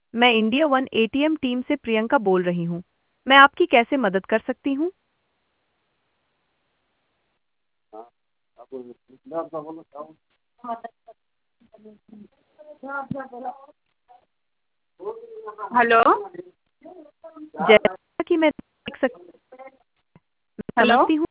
मैं India one ATM team से प्रियंका बोल रही हूँ। मैं आपकी कैसे मदद कर सकती हूँ? हेलो। जैसा कि मैं देख हेलो। समझती हूँ,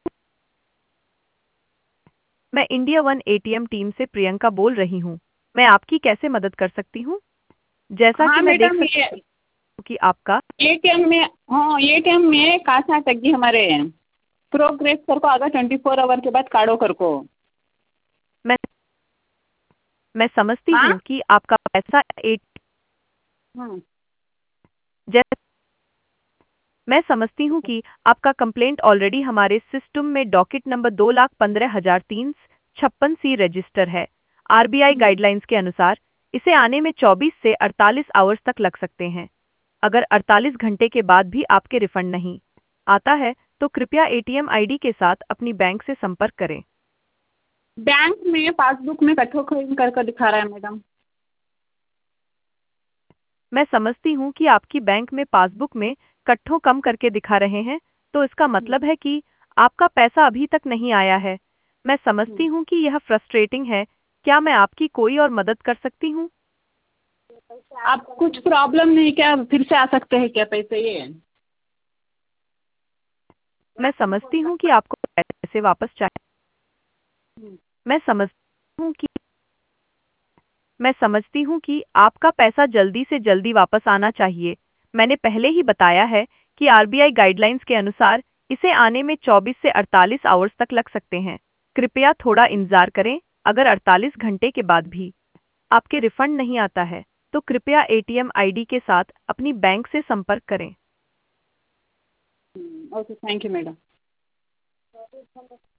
मैं इंडिया वन एटीएम टीम से प्रियंका बोल रही हूँ। मैं आपकी कैसे मदद कर सकती हूँ? जैसा हाँ कि मैं देख मैडम, सकती ये हूँ कि आपका एटीएम में, हाँ एटीएम में कासा तग्गी हमारे प्रोग्रेस कर को आगा 24 आवर के बाद काढ़ो कर को। मैं मैं समझती हाँ। हूँ कि आपका पैसा एक हम्म। जैसा मैं समझती हूँ कि आपका कंप्लेंट ऑलरेडी हमारे सिस्टम में डॉकेट नंबर 2,15,356 सी रजिस्टर है। आरबीआई गाइडलाइंस के अनुसार इसे आने में 24 से 48 आवर्स तक लग सकते हैं। अगर 48 घंटे के बाद भी आपके रिफंड नहीं आता है, तो कृपया एटीएम आईडी के साथ अपनी बैंक से संपर्क करें। बैंक में पासबुक में कठो खोल कर दिखा रहा है मैडम। मैं समझती हूँ कि आपकी बैंक में पासबुक में कट्ठों कम करके दिखा रहे हैं, तो इसका मतलब है कि आपका पैसा अभी तक नहीं आया है। मैं समझती हूँ कि यह फ्रस्ट्रेटिंग है। क्या मैं आपकी कोई और मदद कर सकती हूँ? आप कुछ प्रॉब्लम नहीं क्या, फिर से आ सकते हैं क्या पैसे ये? मैं समझती हूँ कि आपको पैसे वापस चाहिए। मैं समझती हूँ कि मैं समझती हूँ कि आपका पैसा जल्दी से जल्दी वापस आना चाहिए। मैंने पहले ही बताया है कि आरबीआई गाइडलाइंस के अनुसार इसे आने में 24 से 48 आवर्स तक लग सकते हैं। कृपया थोड़ा इंतजार करें। अगर 48 घंटे के बाद भी आपके रिफंड नहीं आता है, तो कृपया एटीएम आईडी के साथ अपनी बैंक से संपर्क करें। Okay, thank you madam.